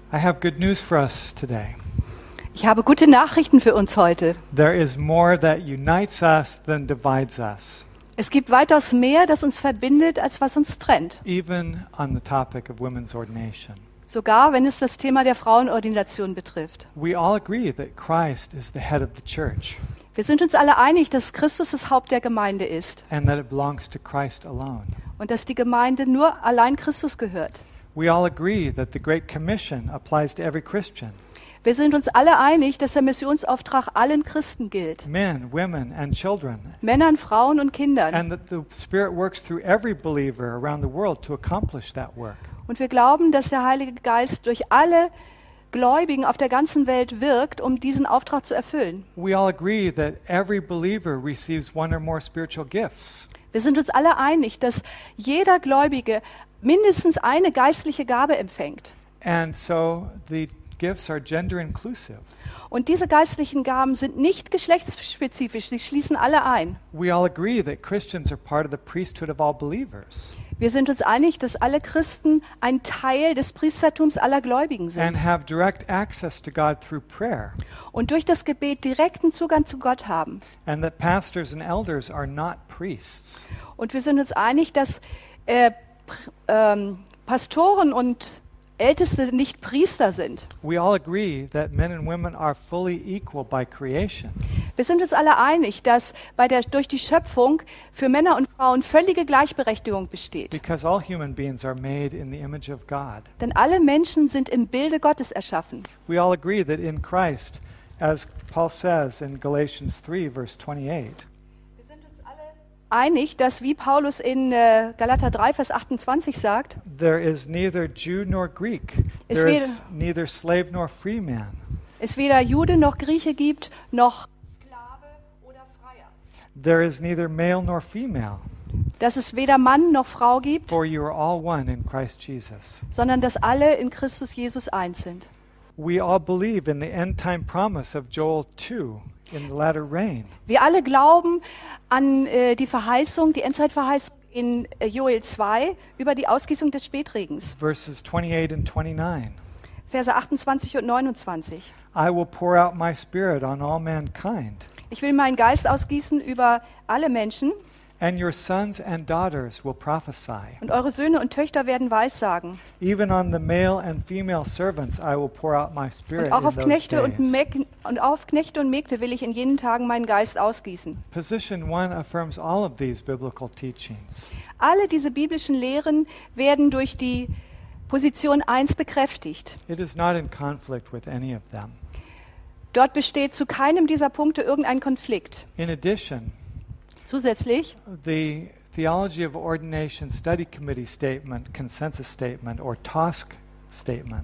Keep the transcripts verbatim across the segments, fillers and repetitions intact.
I have good news for us today. Ich habe gute Nachrichten für uns heute. There is more that unites us than divides us, Es gibt weitaus mehr, das uns verbindet, als was uns trennt. even on the topic of women's ordination. Sogar wenn es das Thema der Frauenordination betrifft. We all agree that Christ is the head of the church Wir sind uns alle einig, dass Christus das Haupt der Gemeinde ist and that it belongs to Christ alone. und dass die Gemeinde nur allein Christus gehört. We all agree that the Great Commission applies to every Christian, Wir sind uns alle einig, dass der Missionsauftrag allen Christen gilt. men, women, and children, Männern, Frauen und Kindern. and that the Spirit works through every believer around the world to accomplish that work. Und wir glauben, dass der Heilige Geist durch alle Gläubigen auf der ganzen Welt wirkt, um diesen Auftrag zu erfüllen. We all agree that every believer receives one or more spiritual gifts. Wir sind uns alle einig, dass jeder Gläubige mindestens eine geistliche Gabe empfängt. And so the gifts are gender inclusive. Und diese geistlichen Gaben sind nicht geschlechtsspezifisch, sie schließen alle ein. We all agree that Christians are part of the priesthood of all believers Wir sind uns einig, dass alle Christen ein Teil des Priestertums aller Gläubigen sind and have direct access to God through prayer, und durch das Gebet direkten Zugang zu Gott haben. and that pastors and elders are not priests. Und wir sind uns einig, dass äh, pr- ähm, Pastoren und Älteste nicht Priester sind. We all agree that men and women are fully equal by creation, Wir sind uns alle einig, dass bei der, durch die Schöpfung für Männer und Frauen völlige Gleichberechtigung besteht. because all human beings are made in the image of God. Denn alle Menschen sind im Bilde Gottes erschaffen. We all agree that in Christ, as Paul says in Galatians three, verse twenty-eight, Wir sind uns alle einig, dass, wie Paulus in äh, Galater drei, Vers achtundzwanzig sagt, there is neither Jew nor Greek, Es there wäre- is neither slave nor free man. es weder Jude noch Grieche gibt, noch Sklave oder Freier. There is neither male nor female, Dass es weder Mann noch Frau gibt, for you are all one in Christ Jesus. sondern dass alle in Christus Jesus eins sind. We all believe in the end-time promise of Joel two, in the latter rain. Wir alle glauben an äh, die Verheißung, die Endzeitverheißung in äh, Joel zwei über die Ausgießung des Spätregens, Verses twenty-eight and twenty-nine. Verse achtundzwanzig und neunundzwanzig. I will pour out my spirit on all mankind, Ich will meinen Geist ausgießen über alle Menschen and your sons and daughters will prophesy. und eure Söhne und Töchter werden Weissagen. Even on the male and female servants I will pour out my spirit Und auch in auf those Knechte und, days. Mäg und auf Knechte und Mägde will ich in jenen Tagen meinen Geist ausgießen. Position one affirms all of these biblical teachings. Alle diese biblischen Lehren werden durch die Position eins bekräftigt. It is not in conflict with any of them. Dort besteht zu keinem dieser Punkte irgendein Konflikt. In addition, Zusätzlich the Theology of Ordination Study Committee statement, consensus statement, or T O S C statement,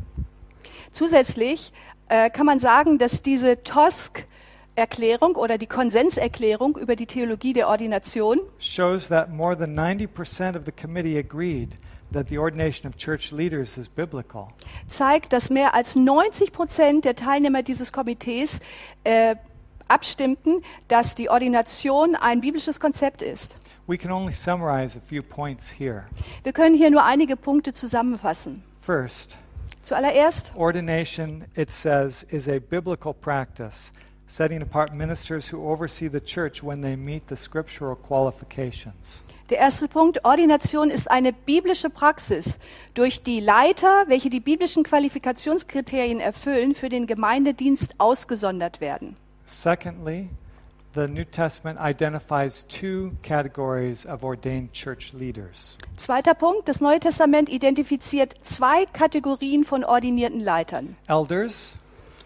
Zusätzlich äh, kann man sagen, dass diese T O S C-Erklärung oder die Konsenserklärung über die Theologie der Ordination shows that more than ninety percent of the committee agreed that the ordination of church leaders is biblical. zeigt, dass mehr als neunzig Prozent der Teilnehmer dieses Komitees äh, abstimmten, dass die Ordination ein biblisches Konzept ist. We can only summarize a few points here. Wir können hier nur einige Punkte zusammenfassen. First, Zuallererst, ordination, it says, is a biblical practice, setting apart ministers who oversee the church when they meet the scriptural qualifications. der erste Punkt, Ordination ist eine biblische Praxis, durch die Leiter, welche die biblischen Qualifikationskriterien erfüllen, für den Gemeindedienst ausgesondert werden. Secondly, the New Testament identifies two categories of ordained church leaders. Zweiter Punkt, das Neue Testament identifiziert zwei Kategorien von ordinierten Leitern. Elders,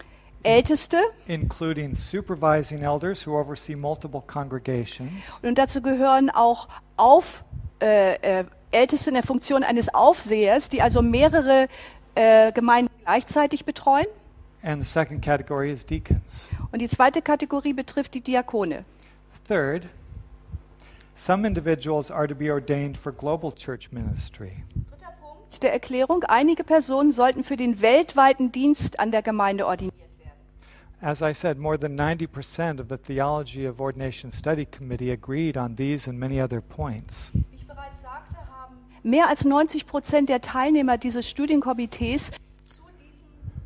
Älteste, including supervising elders who oversee multiple congregations, und dazu gehören auch auf, äh, äh, Älteste in der Funktion eines Aufsehers, die also mehrere äh, Gemeinden gleichzeitig betreuen. and the second category is deacons. Und die zweite Kategorie betrifft die Diakone. Third, some individuals are to be ordained for global church ministry. Dritter Punkt der Erklärung, einige Personen sollten für den weltweiten Dienst an der Gemeinde ordiniert werden. As I said, more than ninety percent of the Theology of Ordination Study Committee agreed on these and many other points. Wie ich bereits sagte, haben mehr als neunzig Prozent der Teilnehmer dieses Studienkomitees zu diesen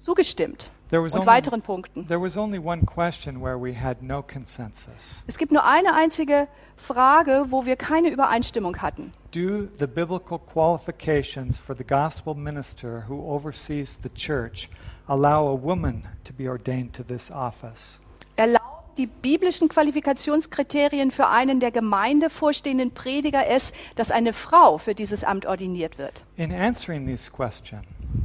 zugestimmt. There was Und only, weiteren Punkten. there was only one question where we had no consensus. Es gibt nur eine einzige Frage, wo wir keine Übereinstimmung hatten. Do the biblical qualifications for the gospel minister who oversees the church allow a woman to be ordained to this office? Erlauben die biblischen Qualifikationskriterien für einen der Gemeinde vorstehenden Prediger es, dass eine Frau für dieses Amt ordiniert wird? In answering this question,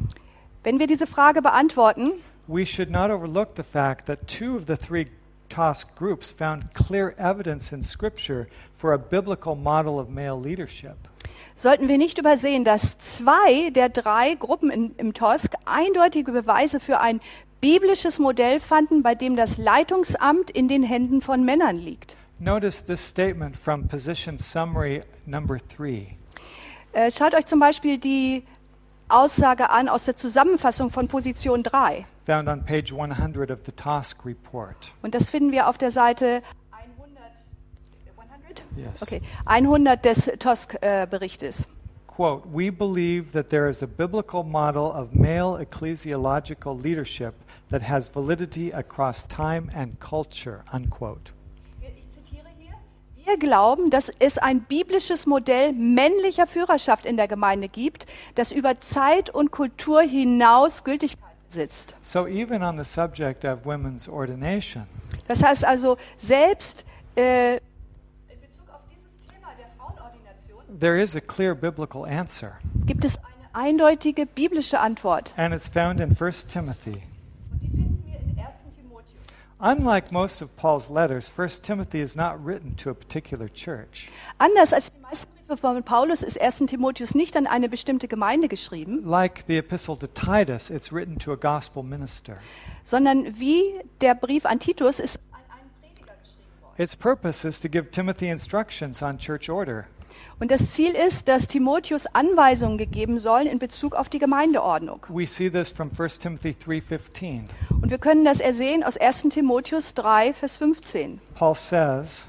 Wenn wir diese Frage beantworten, we should not overlook the fact that two of the three T O S C groups found clear evidence in Scripture for a biblical model of male leadership. sollten wir nicht übersehen, dass zwei der drei Gruppen in, im T O S C eindeutige Beweise für ein biblisches Modell fanden, bei dem das Leitungsamt in den Händen von Männern liegt. Notice this statement from position summary number three. Äh, schaut euch zum Beispiel die Aussage an aus der Zusammenfassung von Position drei. Found on page one hundred of the T O S C report. Und das finden wir auf der Seite hundert, hundert? Yes. Okay, hundert des T O S C-Berichtes. Quote, "We believe that there is a biblical model of male ecclesiological leadership that has validity across time and culture," unquote. Ich zitiere hier. Wir glauben, dass es ein biblisches Modell männlicher Führerschaft in der Gemeinde gibt, das über Zeit und Kultur hinaus Gültigkeit besitzt. So even on the subject of women's ordination, Das heißt also, selbst äh, in Bezug auf dieses Thema der Frauenordination there is a clear biblical answer, gibt es eine eindeutige biblische Antwort. and it's found in First Timothy. Und die finden wir in ersten Timotheus. Unlike most of Paul's letters, First Timothy is not written to a particular church. Anders als die meisten Briefe von Paulus ist ersten Timotheus nicht an eine bestimmte Gemeinde geschrieben, Like the epistle to Titus, it's written to a gospel minister. sondern wie der Brief an Titus ist an einen Prediger geschrieben worden. Its purpose is to give Timothy instructions on church order. Und das Ziel ist, dass Timotheus Anweisungen gegeben sollen in Bezug auf die Gemeindeordnung. We see this from First Timothy three fifteen. Und wir können das ersehen aus ersten Timotheus drei, Vers fünfzehn. Paul says,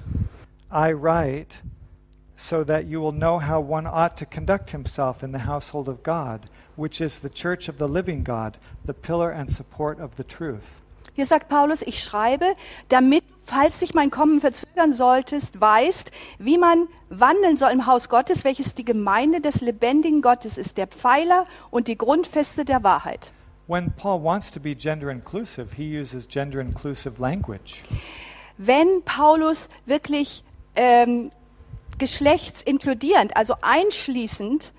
"I write so that you will know how one ought to conduct himself in the household of God, which is the church of the living God, the pillar and support of the truth." Hier sagt Paulus, ich schreibe, damit, falls sich mein Kommen verzögern solltest, weißt, wie man wandeln soll im Haus Gottes, welches die Gemeinde des lebendigen Gottes ist, der Pfeiler und die Grundfeste der Wahrheit. When Paul wants to be gender inclusive, he uses gender inclusive language. Wenn Paulus wirklich ähm, geschlechtsinkludierend, also einschließend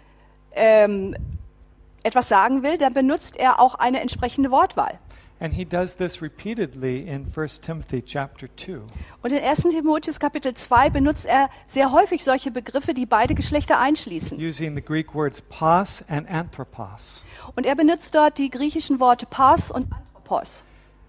ähm, etwas sagen will, dann benutzt er auch eine entsprechende Wortwahl. And he does this repeatedly in First Timothy chapter two. Und in ersten Timotheus Kapitel zwei benutzt er sehr häufig solche Begriffe, die beide Geschlechter einschließen. Using the Greek words pos and anthropos. Und er benutzt dort die griechischen Worte Pas und Anthropos.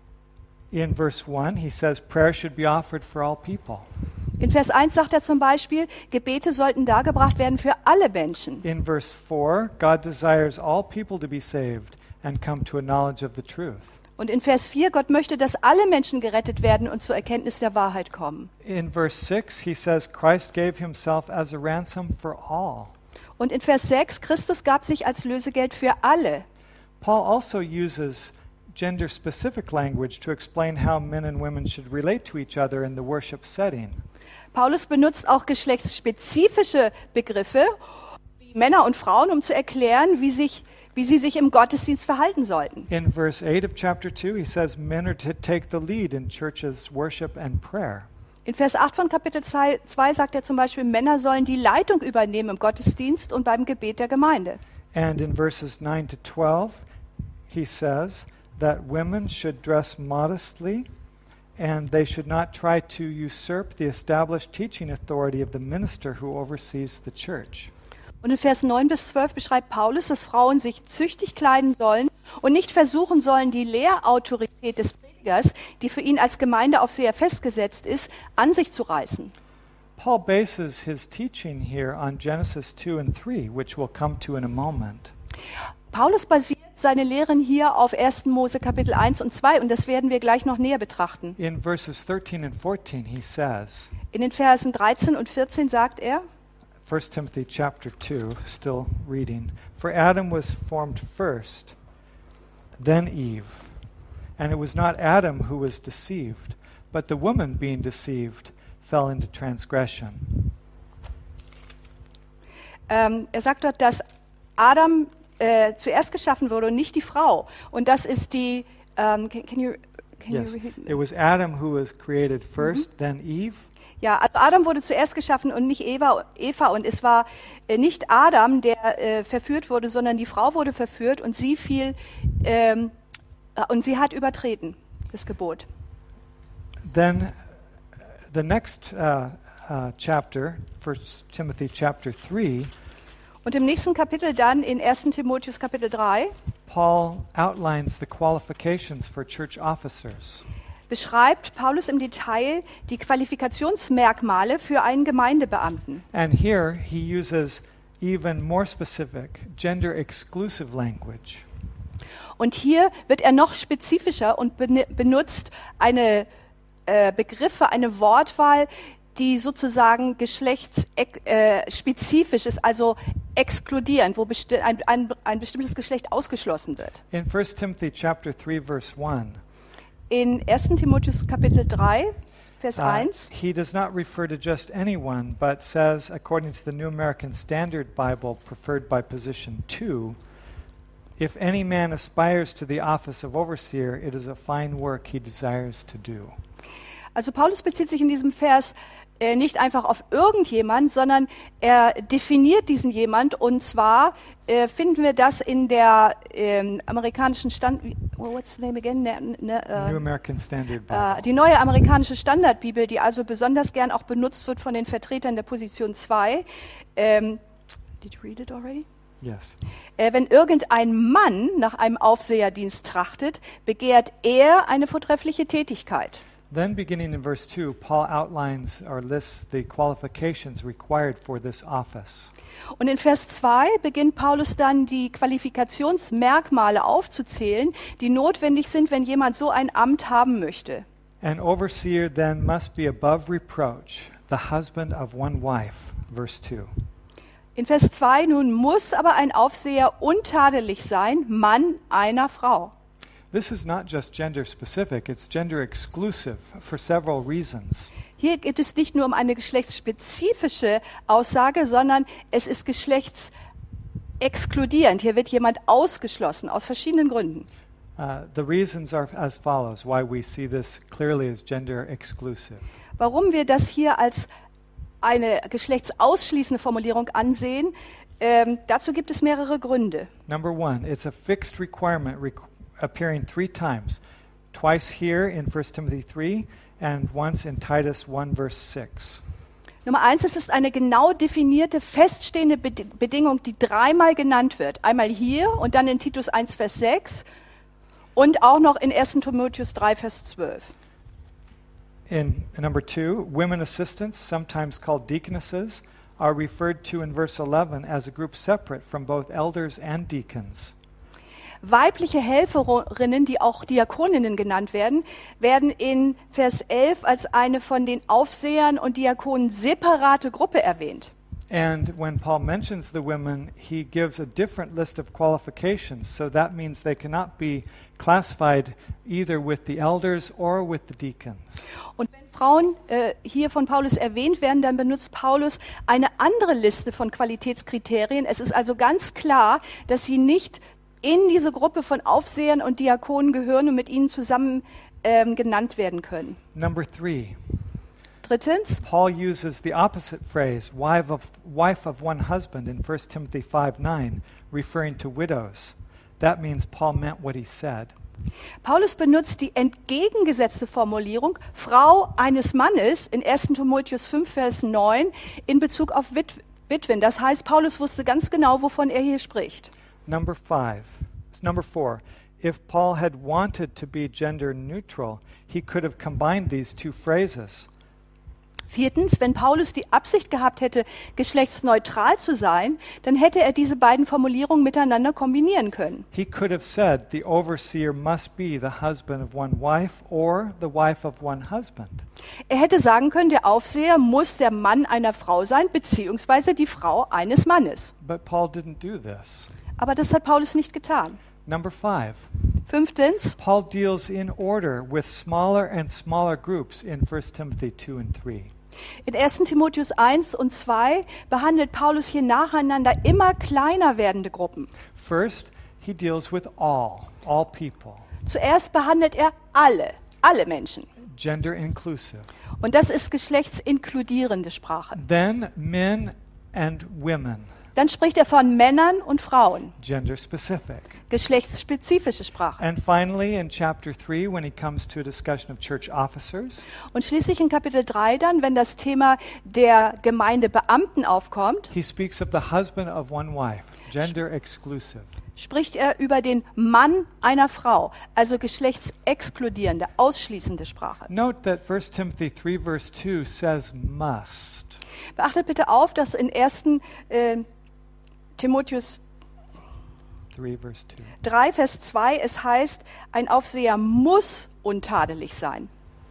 In verse one, he says prayer should be offered for all people. In Vers eins sagt er zum Beispiel, Gebete sollten dargebracht werden für alle Menschen. In verse four, God desires all people to be saved and come to a knowledge of the truth. Und in Vers vier, Gott möchte, dass alle Menschen gerettet werden und zur Erkenntnis der Wahrheit kommen. In verse six, he says Christ gave himself as a ransom for all. Und in Vers sechs, Christus gab sich als Lösegeld für alle. Paul also uses gender-specific language to explain how men and women should relate to each other in the worship setting. Paulus benutzt auch geschlechtsspezifische Begriffe, wie Männer und Frauen, um zu erklären, wie, sich, wie sie sich im Gottesdienst verhalten sollten. In verse eight of chapter two, he says men are to take the lead in churches' worship and prayer. In Vers acht von Kapitel zwei sagt er zum Beispiel, Männer sollen die Leitung übernehmen im Gottesdienst und beim Gebet der Gemeinde. And in verses nine to twelve, he says that women should dress modestly and they should not try to usurp the established teaching authority of the minister who oversees the church. Und in Vers neun bis zwölf beschreibt Paulus, dass Frauen sich züchtig kleiden sollen und nicht versuchen sollen, die Lehrautorität des Predigers, die für ihn als Gemeindeaufseher festgesetzt ist, an sich zu reißen. Paul bases his teaching here on Genesis two and three, which we'll come to in a moment. Paulus basiert seine Lehren hier auf ersten Mose Kapitel eins und zwei und das werden wir gleich noch näher betrachten. In verses thirteen and fourteen, he says, In den Versen dreizehn und vierzehn sagt er, First Timothy chapter two, still reading, "For Adam was formed first, then Eve. And it was not Adam who was deceived, but the woman being deceived fell into transgression. Ähm, er sagt dort, dass Adam äh, zuerst geschaffen wurde und nicht die Frau. Und das ist die, ähm, can, can you, can Yes, you repeat? it was Adam who was created first, then Eve. Ja, also Adam wurde zuerst geschaffen und nicht Eva. Eva. Und es war äh, nicht Adam, der äh, verführt wurde, sondern die Frau wurde verführt und sie fiel ähm, äh, und sie hat übertreten das Gebot. Then the next uh, uh, chapter, First Timothy chapter three, Und im nächsten Kapitel dann, in ersten Timotheus Kapitel drei, Paul outlines the qualifications for church officers. beschreibt Paulus im Detail die Qualifikationsmerkmale für einen Gemeindebeamten. And here he uses even more specific, gender-exclusive language. Und hier wird er noch spezifischer und bene- benutzt eine äh, Begriffe, eine Wortwahl, die sozusagen geschlechtsspezifisch ist, also exkludierend, wo besti- ein, ein, ein bestimmtes Geschlecht ausgeschlossen wird. In First Timothy chapter three, verse one, In ersten Timotheus Kapitel drei, Vers uh, eins, he does not refer to just anyone, but says, according to the New American Standard Bible, preferred by position two, if any man aspires to the office of overseer, it is a fine work he desires to do. also Paulus bezieht sich in diesem Vers äh, nicht einfach auf irgendjemand, sondern er definiert diesen jemand, und zwar äh, finden wir das in der ähm, amerikanischen Stand... Oh, what's the name again? Ne, ne, äh, New American Standard Bible. äh, die neue amerikanische Standardbibel, die also besonders gern auch benutzt wird von den Vertretern der Position zwei. Ähm, did you read it already? Yes. Äh, wenn irgendein Mann nach einem Aufseherdienst trachtet, begehrt er eine vortreffliche Tätigkeit. Then, beginning in verse two, Paul outlines or lists the qualifications required for this office. Und in Vers zwei beginnt Paulus dann die Qualifikationsmerkmale aufzuzählen, die notwendig sind, wenn jemand so ein Amt haben möchte. An overseer then must be above reproach, the husband of one wife. Verse two. In Vers zwei nun muss aber ein Aufseher untadelig sein, Mann einer Frau. This is not just gender specific, it's gender exclusive for several reasons. Hier geht es nicht nur um eine geschlechtsspezifische Aussage, sondern es ist geschlechtsexkludierend. Hier wird jemand ausgeschlossen aus verschiedenen Gründen. Uh, the reasons are as follows why we see this clearly as gender exclusive. Warum wir das hier als eine geschlechtsausschließende Formulierung ansehen, ähm, dazu gibt es mehrere Gründe. Number one, it's a fixed requirement requ- appearing three times, twice here in First Timothy three and once in Titus one verse six. Nummer eins, es ist eine genau definierte, feststehende Bed- Bedingung, die dreimal genannt wird. Einmal hier und dann in Titus eins Vers sechs und auch noch in ersten Timotheus drei Vers zwölf. In number two, women assistants, sometimes called deaconesses, are referred to in verse eleven as a group separate from both elders and deacons. Weibliche Helferinnen, die auch Diakoninnen genannt werden, werden in Vers elf als eine von den Aufsehern und Diakonen separate Gruppe erwähnt. And when Paul mentions the women, he gives a different list of qualifications. So that means they cannot be classified either with the elders or with the deacons. Und wenn Frauen äh, hier von Paulus erwähnt werden, dann benutzt Paulus eine andere Liste von Qualitätskriterien. Es ist also ganz klar, dass sie nicht in diese Gruppe von Aufsehern und Diakonen gehören und mit ihnen zusammen ähm, genannt werden können. Number three, Drittens, Paul uses the opposite phrase, wife of, wife of one husband, in First Timothy five nine, referring to widows. That means Paul meant what he said. Paulus benutzt die entgegengesetzte Formulierung Frau eines Mannes in ersten Timotheus fünf Vers neun in Bezug auf Wit- Witwen. Das heißt, Paulus wusste ganz genau, wovon er hier spricht. Number five, number four, if Paul had wanted to be gender neutral, he could have combined these two phrases. Viertens, wenn Paulus die Absicht gehabt hätte, geschlechtsneutral zu sein, dann hätte er diese beiden Formulierungen miteinander kombinieren können. He could have said the overseer must be the husband of one wife or the wife of one husband. Er hätte sagen können, der Aufseher muss der Mann einer Frau sein, beziehungsweise die Frau eines Mannes. But Paul didn't do this. Aber das hat Paulus nicht getan. Number five, Fünftens, Paul deals in order with smaller and smaller groups in First Timothy two and three. in ersten Timotheus eins und zwei behandelt Paulus hier nacheinander immer kleiner werdende Gruppen. First, he deals with all, all people, Zuerst behandelt er alle, alle Menschen. gender inclusive. Und das ist geschlechtsinkludierende Sprache. Then men and women, Dann spricht er von Männern und Frauen, gender specific. geschlechtsspezifische Sprache. And finally, in chapter three, when he comes to a discussion of church officers, Und schließlich in Kapitel drei dann, wenn das Thema der Gemeindebeamten aufkommt, he speaks of the husband of one wife, gender exclusive. spricht er über den Mann einer Frau, also geschlechtsexkludierende, ausschließende Sprache. Note that First Timothy three verse two says must. Beachtet bitte auf, dass in ersten Äh, Timotheus three verse two. drei, Vers zwei es heißt, ein Aufseher muss untadelig sein.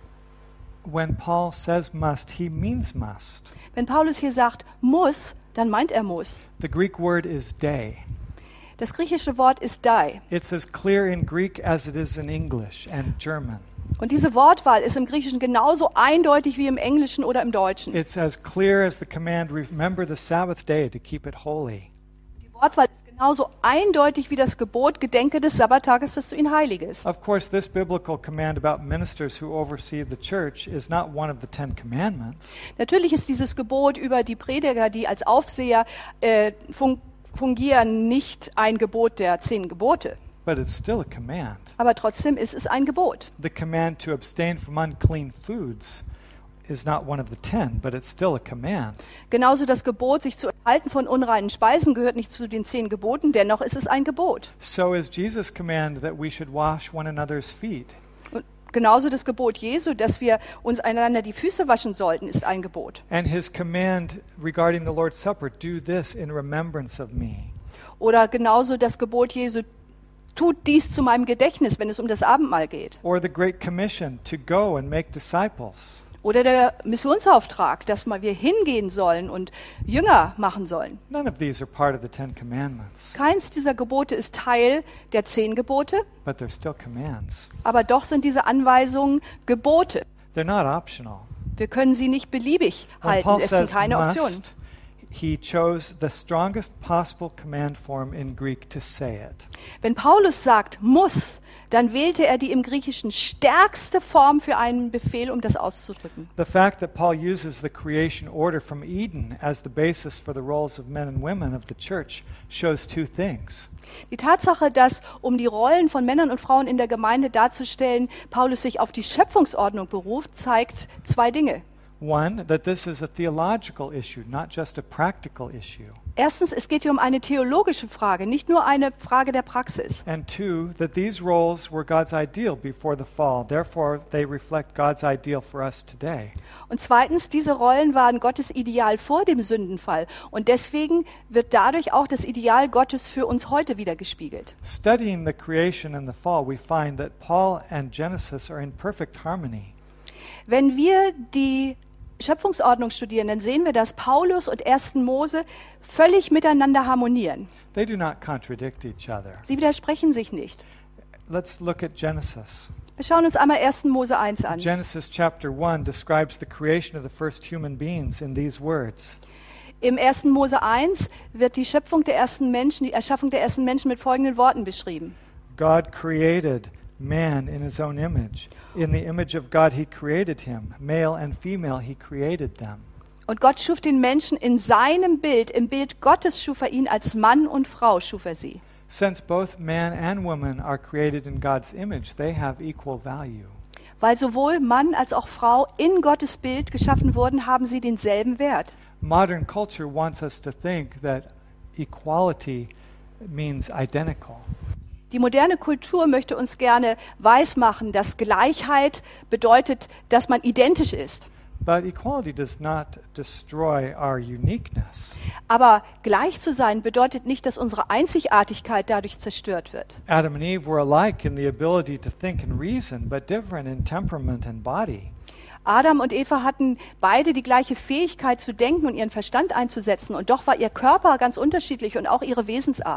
When Paul says must, he means must. Wenn Paulus hier sagt muss, dann meint er muss. The Greek word is dei. Das griechische Wort ist dai. It's as clear in Greek as it is in English and German. Und diese Wortwahl ist im Griechischen genauso eindeutig wie im Englischen oder im Deutschen. It's as clear as the command, remember the Sabbath day to keep it holy. Die Wortwahl ist genauso eindeutig wie das Gebot, gedenke des Sabbattages, dass du ihn heiligest. Of course, this biblical command about ministers who oversee the church is not one of the Ten Commandments. Natürlich ist dieses Gebot über die Prediger, die als Aufseher äh, fun fungieren, nicht ein Gebot der zehn Gebote. But it's still a command. Aber trotzdem ist es ein Gebot. The command to abstain from unclean foods is not one of the ten, but it's still a command. Genauso das Gebot, sich zu enthalten von unreinen Speisen, gehört nicht zu den zehn Geboten, dennoch ist es ein Gebot. So is Jesus' command that we should wash one another's feet. Und genauso das Gebot Jesu, dass wir uns einander die Füße waschen sollten, ist ein Gebot. And his command regarding the Lord's Supper, do this in remembrance of me. Oder genauso das Gebot Jesu, tut dies zu meinem Gedächtnis, wenn es um das Abendmahl geht. Or the Great Commission to go and make disciples. Oder der Missionsauftrag, dass mal wir hingehen sollen und Jünger machen sollen. None of these are part of the Ten Commandments, Keins dieser Gebote ist Teil der zehn Gebote, but they're still commands. aber doch sind diese Anweisungen Gebote. They're not optional. Wir können sie nicht beliebig When halten, Paul es sind says keine Optionen. must, he chose the strongest possible command form in Greek to say it. Wenn Paulus sagt muss, dann wählte er die im Griechischen stärkste Form für einen Befehl, um das auszudrücken. The fact that Paul uses the creation order from Eden as the basis for the roles of men and women of the church shows two things. Die Tatsache, dass, um die Rollen von Männern und Frauen in der Gemeinde darzustellen, Paulus sich auf die Schöpfungsordnung beruft, zeigt zwei Dinge. One, that this is a theological issue, not just a practical issue. Erstens, es geht hier um eine theologische Frage, nicht nur eine Frage der Praxis. And two, that these roles were God's ideal before the fall. Therefore, they reflect God's ideal for us today. Und zweitens, diese Rollen waren Gottes Ideal vor dem Sündenfall. Und deswegen wird dadurch auch das Ideal Gottes für uns heute wiedergespiegelt. Studying the creation and the fall, we find that Paul and Genesis are in perfect harmony. Wenn wir die Schöpfungsordnung studieren, dann sehen wir, dass Paulus und ersten Mose völlig miteinander harmonieren. They do not contradict each other. Sie widersprechen sich nicht. Let's look at Genesis. Wir schauen uns einmal ersten Mose eins an. Genesis chapter one describes the creation of the first human beings in these words. Im ersten Mose eins wird die Schöpfung der ersten Menschen, die Erschaffung der ersten Menschen mit folgenden Worten beschrieben. God created man in his own image. In the image of God he created him. Male and female he created them. Und Gott schuf den Menschen in seinem Bild, im Bild Gottes schuf er ihn, als Mann und Frau schuf er sie. Since both man and woman are created in God's image, they have equal value. Weil sowohl Mann als auch Frau in Gottes Bild geschaffen wurden, haben sie denselben Wert. Modern culture wants us to think that equality means identical. Die moderne Kultur möchte uns gerne weismachen, dass Gleichheit bedeutet, dass man identisch ist. But equality does not destroy our uniqueness. Aber gleich zu sein bedeutet nicht, dass unsere Einzigartigkeit dadurch zerstört wird. Adam and Eve were alike in the ability to think and reason, but different in temperament and body. Adam und Eva hatten beide die gleiche Fähigkeit zu denken und ihren Verstand einzusetzen, und doch war ihr Körper ganz unterschiedlich und auch ihre Wesensart.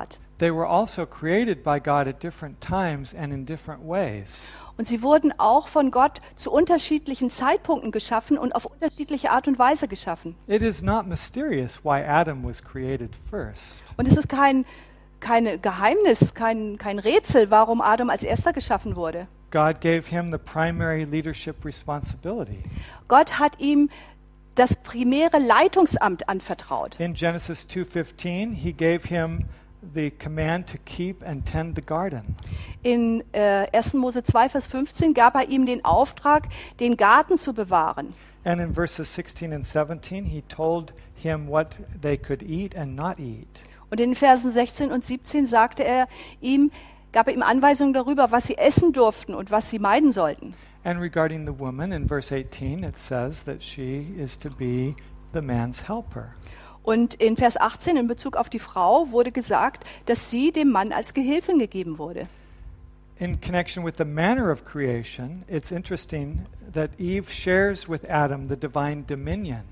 they were also created by God at different times and in different ways. Und sie wurden auch von Gott zu unterschiedlichen Zeitpunkten geschaffen und auf unterschiedliche Art und Weise geschaffen. It is not mysterious why Adam was created first. Und es ist kein, kein Geheimnis, kein, kein Rätsel, warum Adam als erster geschaffen wurde. God gave him the primary leadership responsibility. Gott hat ihm das primäre Leitungsamt anvertraut. In Genesis two fifteen, he gave him the command to keep and tend the garden. In äh, ersten Mose zwei, Vers fünfzehn gab er ihm den Auftrag, den Garten zu bewahren. And in verses sixteen and seventeen, he told him what they could eat and not eat. Und in den Versen sechzehn und siebzehn sagte er ihm, gab er ihm Anweisungen darüber, was sie essen durften und was sie meiden sollten. And regarding the woman, in verse eighteen, it says that she is to be the man's helper. Und in Vers achtzehn in Bezug auf die Frau wurde gesagt, dass sie dem Mann als Gehilfin gegeben wurde. In connection with the manner of creation, it's interesting that Eve shares with Adam the divine dominion.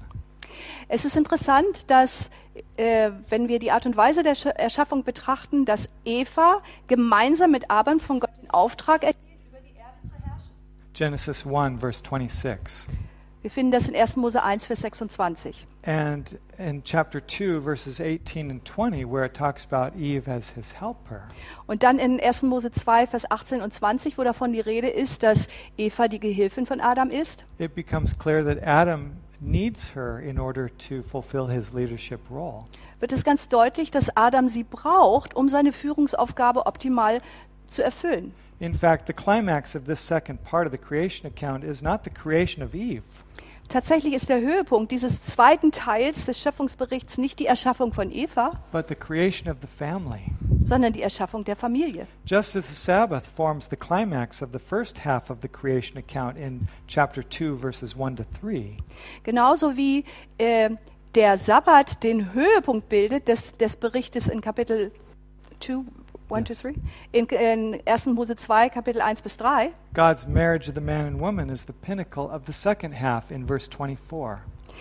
Es ist interessant, dass, äh, wenn wir die Art und Weise der Sch- Erschaffung betrachten, dass Eva gemeinsam mit Adam von Gott den Auftrag erhielt, über die Erde zu herrschen. Genesis one, verse twenty-six. Wir finden das in ersten Mose eins, Vers sechsundzwanzig. And in chapter two, verses eighteen and twenty, where it talks about Eve as his helper. Und dann in ersten Mose zwei, Vers achtzehn und zwanzig, wo davon die Rede ist, dass Eva die Gehilfin von Adam ist, It becomes clear that Adam needs her in order to fulfill his leadership role. wird es ganz deutlich, dass Adam sie braucht, um seine Führungsaufgabe optimal zu erfüllen. In fact, the climax of this second part of the creation account is not the creation of Eve. Tatsächlich ist der Höhepunkt dieses zweiten Teils des Schöpfungsberichts nicht die Erschaffung von Eva, But the creation of the family. sondern die Erschaffung der Familie. Just as the Sabbath forms the climax of the first half of the creation account in chapter two, verses one to three, Genauso wie äh, der Sabbat den Höhepunkt bildet des, des Berichtes in Kapitel zwei, one, Yes. two, three, in, in ersten Mose zwei, Kapitel eins bis drei, God's marriage of the man and woman is the pinnacle of the second half in verse twenty-four.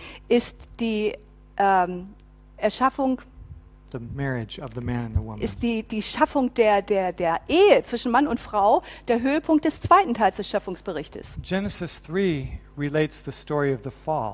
ist die ähm, Erschaffung, The marriage of the man and the woman. ist die, die Schaffung der, der, der Ehe zwischen Mann und Frau der Höhepunkt des zweiten Teils des Schöpfungsberichtes. Genesis three relates the story of the fall.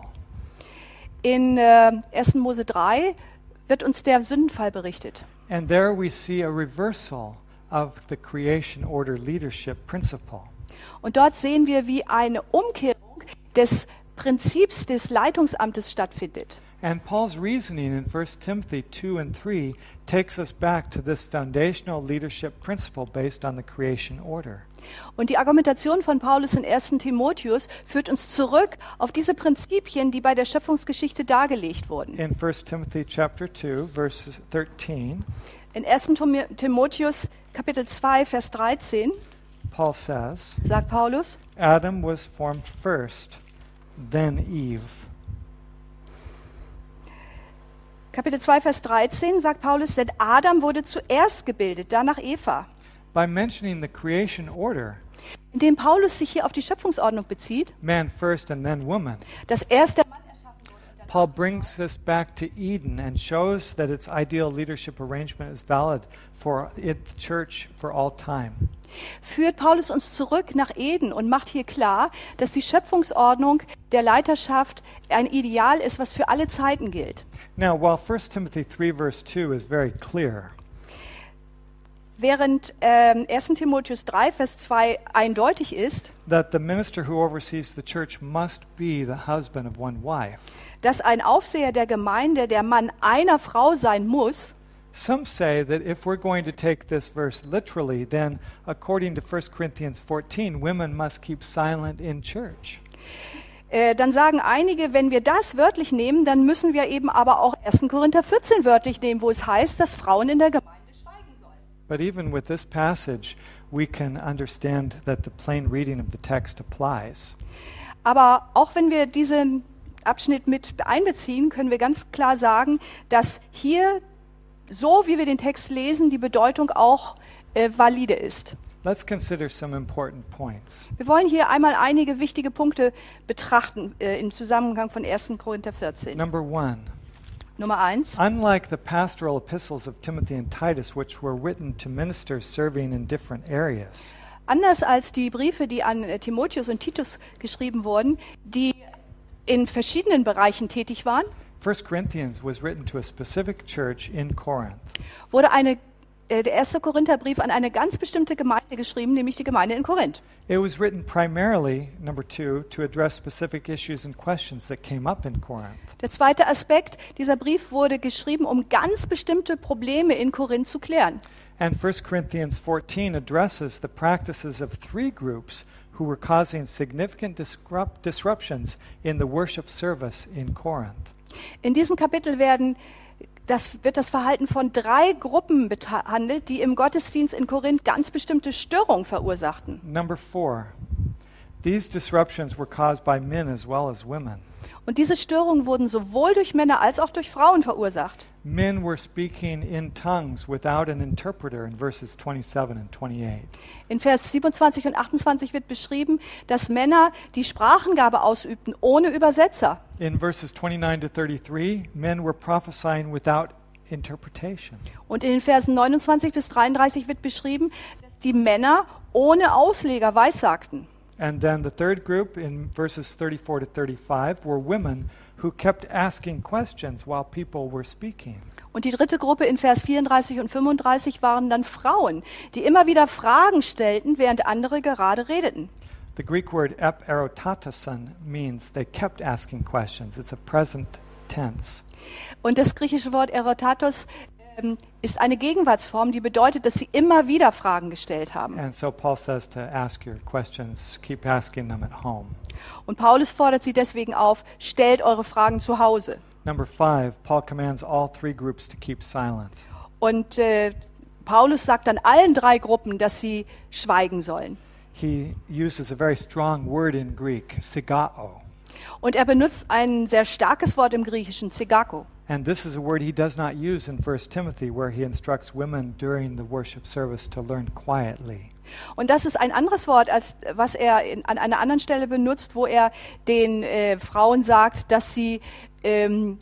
In äh, ersten Mose drei wird uns der Sündenfall berichtet. And there we see a reversal of the creation order leadership principle. Und dort sehen wir, wie eine Umkehrung des Prinzips des Leitungsamtes stattfindet. And Paul's reasoning in First Timothy two and three takes us back to this foundational leadership principle based on the creation order. Und die Argumentation von Paulus in ersten Timotheus führt uns zurück auf diese Prinzipien, die bei der Schöpfungsgeschichte dargelegt wurden. In First Timothy chapter two, verse thirteen, In ersten Tim- Timotheus Kapitel zwei, Vers dreizehn Paul says, sagt Paulus, Adam was formed first, then Eve. Kapitel zwei, Vers dreizehn sagt Paulus, denn Adam wurde zuerst gebildet, danach Eva. By mentioning the creation order, Indem Paulus sich hier auf die Schöpfungsordnung bezieht, man first and then woman, dass erst der Mann erschaffen wurde. und dann- Paul brings us back to Eden and shows that its ideal leadership arrangement is valid for it, the church for all time. Führt Paulus uns zurück nach Eden und macht hier klar, dass die Schöpfungsordnung der Leiterschaft ein Ideal ist, was für alle Zeiten gilt. Now, while First Timothy three, verse two is very clear, Während ähm, ersten Timotheus drei, Vers zwei eindeutig ist, that the minister who oversees the church must be the husband of one wife, dass ein Aufseher der Gemeinde der Mann einer Frau sein muss, some say that if we're going to take this verse literally, then according to First Corinthians fourteen, women must keep silent in church. äh, dann sagen einige, wenn wir das wörtlich nehmen, dann müssen wir eben aber auch ersten Korinther vierzehn wörtlich nehmen, wo es heißt, dass Frauen in der Gemeinde schweigen sollen. But even with this passage, we can understand that the plain reading of the text applies. Aber auch wenn wir diesen Abschnitt mit einbeziehen, können wir ganz klar sagen, dass hier, so wie wir den Text lesen, die Bedeutung auch äh, valide ist. Let's consider some important points. Wir wollen hier einmal einige wichtige Punkte betrachten äh, im Zusammenhang von ersten Korinther vierzehn. Number one, Nummer eins. Unlike the pastoral epistles of Timothy and Titus, which were written to ministers serving in different areas, Anders als die Briefe, die an äh, Timotheus und Titus geschrieben wurden, die in verschiedenen Bereichen tätig waren, First Corinthians was written to a specific church in Corinth. wurde eine, äh, der erste Korintherbrief an eine ganz bestimmte Gemeinde geschrieben, nämlich die Gemeinde in Korinth. It was written primarily, number two, to address specific issues and questions that came up in Corinth. Der zweite Aspekt, dieser Brief wurde geschrieben, um ganz bestimmte Probleme in Korinth zu klären. And First Corinthians fourteen addresses the practices of three groups who were causing significant disrupt- disruptions in the worship service in Corinth. In diesem Kapitel werden, das wird das Verhalten von drei Gruppen behandelt, die im Gottesdienst in Korinth ganz bestimmte Störungen verursachten. Number four, these disruptions were caused by men as well as women. Und diese Störungen wurden sowohl durch Männer als auch durch Frauen verursacht. Men were speaking in tongues without an interpreter in verses twenty-seven and twenty-eight. In Vers siebenundzwanzig und achtundzwanzig wird beschrieben, dass Männer die Sprachengabe ausübten ohne Übersetzer. In verses twenty-nine to thirty-three, men were prophesying without interpretation. Und in den Versen neunundzwanzig bis dreiunddreißig wird beschrieben, dass die Männer ohne Ausleger weissagten. And then the third group in verses thirty-four to thirty-five were women who kept asking questions while people were speaking. Und die dritte Gruppe in Vers vierunddreißig und fünfunddreißig waren dann Frauen, die immer wieder Fragen stellten, während andere gerade redeten. The Greek word eperotatason means they kept asking questions. It's a present tense. Und das griechische Wort erotatos ähm, ist eine Gegenwartsform, die bedeutet, dass sie immer wieder Fragen gestellt haben. And so Paul says to ask your questions, keep asking them at home. Und Paulus fordert sie deswegen auf, stellt eure Fragen zu Hause. Number five, Paul commands all three groups to keep silent. Und äh, Paulus sagt dann allen drei Gruppen, dass sie schweigen sollen. He uses a very strong word in Greek, sigao. Und er benutzt ein sehr starkes Wort im Griechischen, zegako. And this is a word he does not use in First Timothy, where he instructs women during the worship service to learn quietly. Und das ist ein anderes Wort, als was er in, an einer anderen Stelle benutzt, wo er den äh, Frauen sagt, dass sie ähm,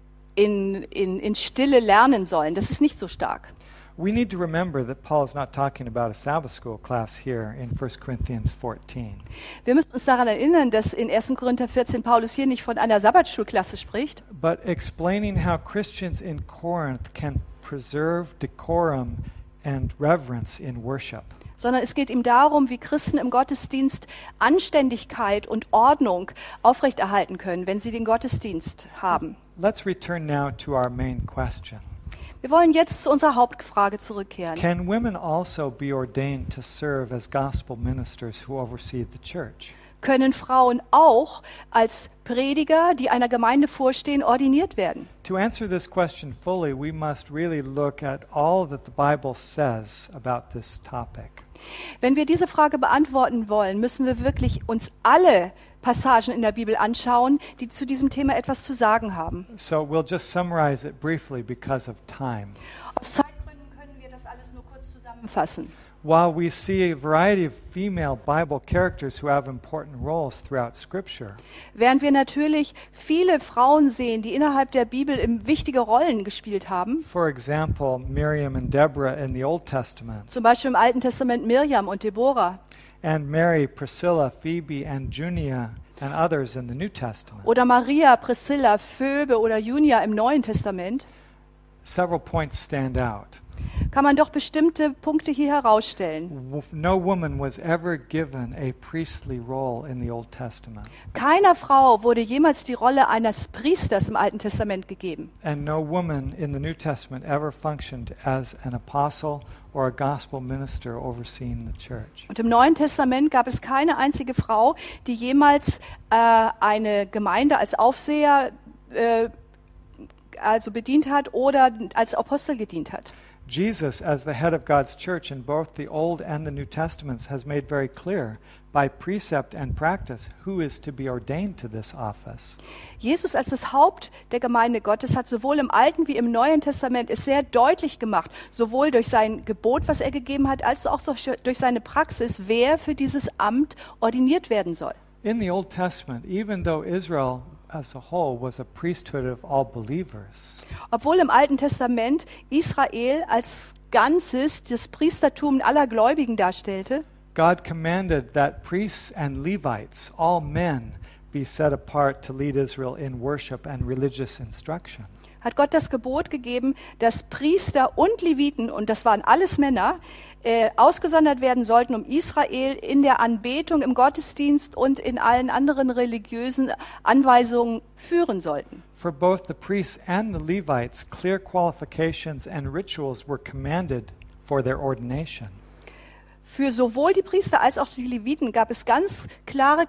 in, in, in Stille lernen sollen. Das ist nicht so stark. We need to remember that Paul is not talking about a Sabbath school class here in First Corinthians fourteen. Wir müssen uns daran erinnern, dass in ersten Korinther vierzehn Paulus hier nicht von einer Sabbatschulklasse spricht, But explaining how Christians in Corinth can preserve decorum and reverence in worship. sondern es geht ihm darum, wie Christen im Gottesdienst Anständigkeit und Ordnung aufrechterhalten können, wenn sie den Gottesdienst haben. Let's return now to our main question. Wir wollen jetzt zu unserer Hauptfrage zurückkehren. Can women also be ordained to serve as gospel ministers who oversee the church? Können Frauen auch als Prediger, die einer Gemeinde vorstehen, ordiniert werden? To answer this question fully, we must really look at all that the Bible says about this topic. Wenn wir diese Frage beantworten wollen, müssen wir wirklich uns alle Passagen in der Bibel anschauen, die zu diesem Thema etwas zu sagen haben. So we'll just summarize it briefly because of time. Aus Zeitgründen können wir das alles nur kurz zusammenfassen. While we see a variety of female Bible characters who have important roles throughout Scripture, Während wir natürlich viele Frauen sehen, die innerhalb der Bibel im wichtige Rollen gespielt haben, for example, Miriam and Deborah in the Old Testament, zum Beispiel im Alten Testament Mirjam und Deborah and Mary, Priscilla, Phoebe, and Junia, and others in the New Testament, oder Maria, Priscilla, Phoebe oder Junia im Neuen Testament, several points stand out. kann man doch bestimmte Punkte hier herausstellen. W- No woman was ever given a priestly role in the Old Testament, Keiner Frau wurde jemals die Rolle eines Priesters im Alten Testament gegeben. and no woman in the New Testament ever functioned as an apostle or a gospel minister overseeing the church. Und im Neuen Testament gab es keine einzige Frau, die jemals äh, eine Gemeinde als Aufseher äh, also bedient hat oder als Apostel gedient hat. Jesus, as the head of God's church in both the Old and the New Testaments, has made very clear by precept and practice who is to be ordained to this office. Jesus als das Haupt der Gemeinde Gottes hat sowohl im Alten wie im Neuen Testament es sehr deutlich gemacht, sowohl durch sein Gebot, was er gegeben hat, als auch durch seine Praxis, wer für dieses Amt ordiniert werden soll. In the Old Testament, even though Israel as a whole was a priesthood of all believers. Obwohl im Alten Testament Israel als Ganzes das Priestertum aller Gläubigen darstellte, God commanded that priests and Levites, all men, be set apart to lead Israel in worship and religious instruction. hat Gott das Gebot gegeben, dass Priester und Leviten, und das waren alles Männer, äh, ausgesondert werden sollten, um Israel in der Anbetung, im Gottesdienst und in allen anderen religiösen Anweisungen führen sollten. For both the priests and the Levites, clear qualifications and rituals were commanded for their ordination. Für sowohl die Priester als auch die Leviten gab es ganz klare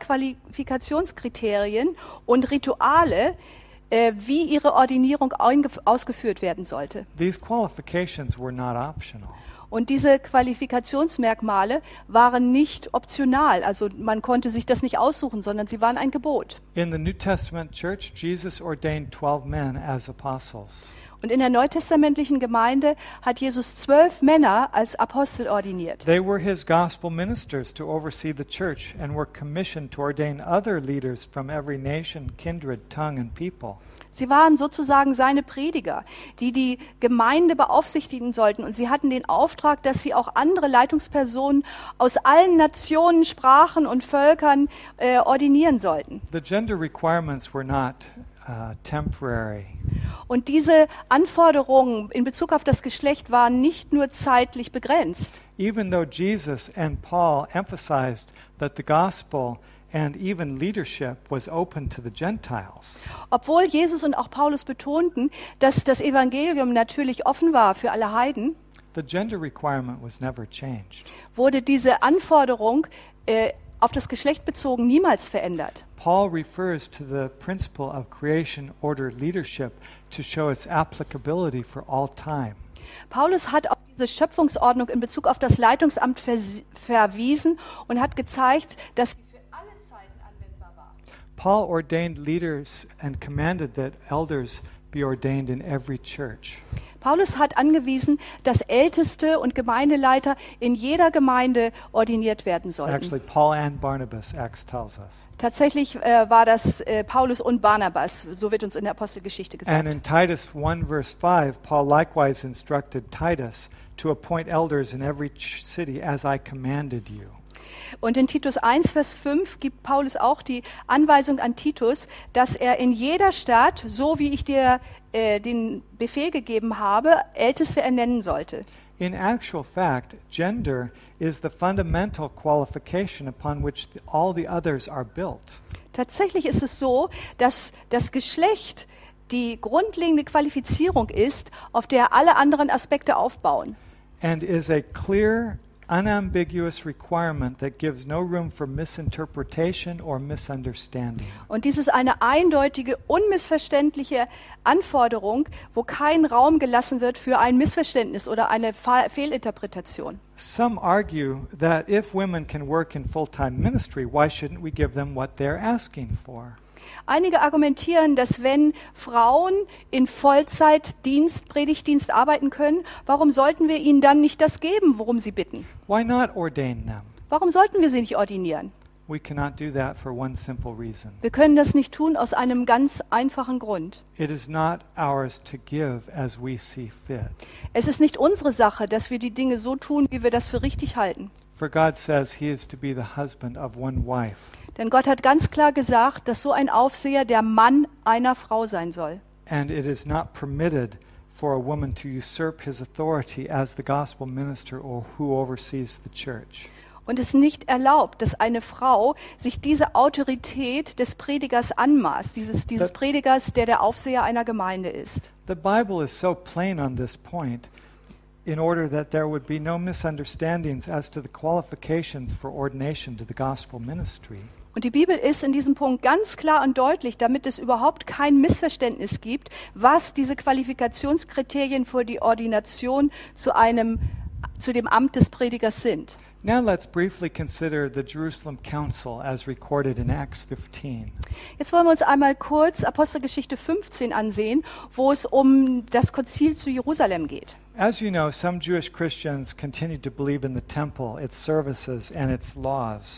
Qualifikationskriterien und Rituale, äh, wie ihre Ordinierung ausgeführt werden sollte. These qualifications were not optional. Und diese Qualifikationsmerkmale waren nicht optional, also man konnte sich das nicht aussuchen, sondern sie waren ein Gebot. In the New Testament church, Jesus ordained twelve men as apostles. Und in der neutestamentlichen Gemeinde hat Jesus zwölf Männer als Apostel ordiniert. They were his gospel ministers to oversee the church and were commissioned to ordain other leaders from every nation, kindred, tongue, and people. Sie waren sozusagen seine Prediger, die die Gemeinde beaufsichtigen sollten. Und sie hatten den Auftrag, dass sie auch andere Leitungspersonen aus allen Nationen, Sprachen und Völkern äh, ordinieren sollten. The gender requirements were not uh, temporary. Und diese Anforderungen in Bezug auf das Geschlecht waren nicht nur zeitlich begrenzt. Even though Jesus and Paul emphasized that the gospel and even leadership was open to the Gentiles. Obwohl Jesus und auch Paulus betonten, dass das Evangelium natürlich offen war für alle Heiden, The gender requirement was never changed. wurde diese Anforderung äh, auf das Geschlecht bezogen niemals verändert. Paul refers to the principle of creation order leadership to show its applicability for all time. Paulus hat auf diese Schöpfungsordnung in Bezug auf das Leitungsamt vers- verwiesen und hat gezeigt, dass sie für alle Zeiten anwendbar war. Paul ordained leaders and commanded that elders be ordained in every church. Paulus hat angewiesen, dass Älteste und Gemeindeleiter in jeder Gemeinde ordiniert werden sollten. Actually, Paul and Barnabas, Acts tells us. Tatsächlich äh, war das äh, Paulus und Barnabas, so wird uns in der Apostelgeschichte gesagt. And in Titus one verse five, Paul likewise instructed Titus to appoint elders in every ch- city as I commanded you. Und in Titus eins, Vers fünf gibt Paulus auch die Anweisung an Titus, dass er in jeder Stadt, so wie ich dir äh, den Befehl gegeben habe, Älteste ernennen sollte. In actual fact, gender is the fundamental qualification upon which the, all the others are built. Tatsächlich ist es so, dass das Geschlecht die grundlegende Qualifizierung ist, auf der alle anderen Aspekte aufbauen. And is a clear, unambiguous requirement that gives no room for misinterpretation or misunderstanding. Und dies ist eine eindeutige, unmissverständliche Anforderung, wo kein Raum gelassen wird für ein Missverständnis oder eine Fa- Fehlinterpretation. Some argue that if women can work in full-time ministry, why shouldn't we give them what they're asking for? Einige argumentieren, dass wenn Frauen in Vollzeitdienst, Predigtdienst arbeiten können, warum sollten wir ihnen dann nicht das geben, worum sie bitten? Why not ordain them? Warum sollten wir sie nicht ordinieren? We cannot do that for one simple reason. Wir können das nicht tun aus einem ganz einfachen Grund. It is not ours to give as we see fit. Es ist nicht unsere Sache, dass wir die Dinge so tun, wie wir das für richtig halten. For God says he is to be the husband of one wife. Denn Gott hat ganz klar gesagt, dass so ein Aufseher der Mann einer Frau sein soll. And it is not permitted for a woman to usurp his authority as the gospel minister or who oversees the church. Und es ist nicht erlaubt, dass eine Frau sich diese Autorität des Predigers anmaßt, dieses, dieses Das- Predigers, der der Aufseher einer Gemeinde ist. The Bible is so plain on this point in order that there would be no misunderstandings as to the qualifications for ordination to the gospel ministry. Und die Bibel ist in diesem Punkt ganz klar und deutlich, damit es überhaupt kein Missverständnis gibt, was diese Qualifikationskriterien für die Ordination zu einem, zu dem Amt des Predigers sind. Now let's briefly consider the Jerusalem Council as recorded in Acts fifteen. Jetzt wollen wir uns einmal kurz Apostelgeschichte fünfzehn ansehen, wo es um das Konzil zu Jerusalem geht. As you know, some Jewish Christians continue to believe in the temple, its services, and its laws.